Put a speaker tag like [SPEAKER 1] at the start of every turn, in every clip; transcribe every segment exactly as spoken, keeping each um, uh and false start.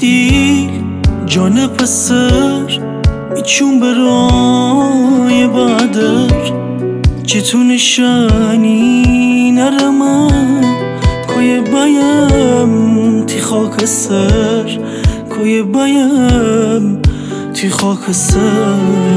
[SPEAKER 1] میدی جان پسر میچون برای بعدر چتون شانی نرمم کوی بایم تی خاک سر کوی بایم تی خاک سر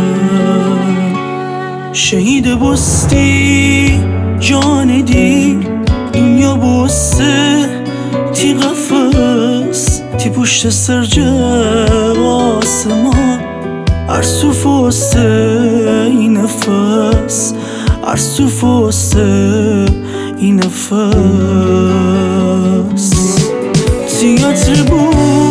[SPEAKER 1] شهید بستی جان دی دنیا بسته تی قفص تی پشت سر جو آسمان ارسو فسته این نفس ارسو فسته این نفس تیاتر بو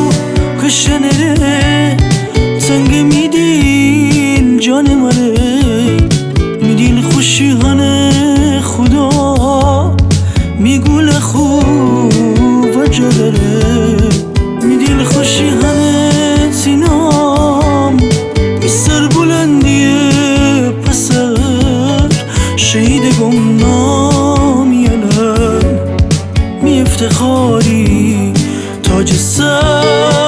[SPEAKER 1] کشنره تنگ میدیل جان مره میدیل خوشی هنه خدا میگول خوب و جدره میدیل خوشی هنه تینام میسر بلندیه پسر شهید گمنام یلن می افتخاری تاج سر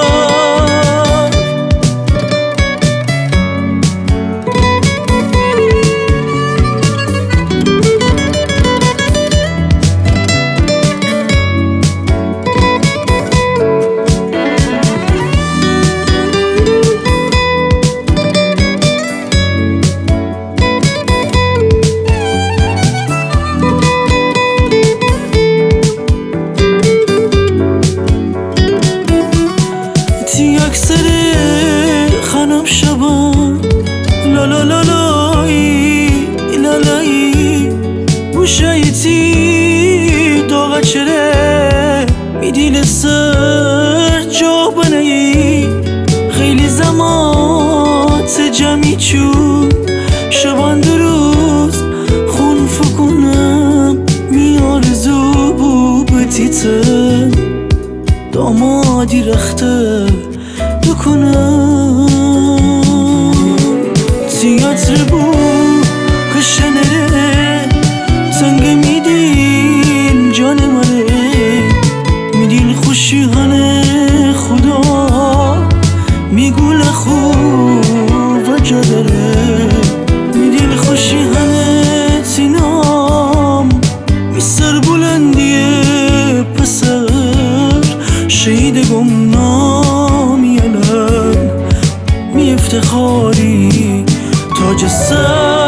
[SPEAKER 1] اکثر خانم شبان لا لا لا لایی لا لایی بوشایتی داغ چره میدیل سر جا بنایی خیلی زمات جمعی چون شبان روز خون فکنم می آرزو بو بتیتم دامادی رخته بکنم تیاتر بو کشنره تنگ میدیل جان مره میدیل خوشی هنه خدا میگول خوب و جدره میدیل خوشی هنه تینام میسر بلندیه پسر شهید گمنام یلن می افتخاری تاج سر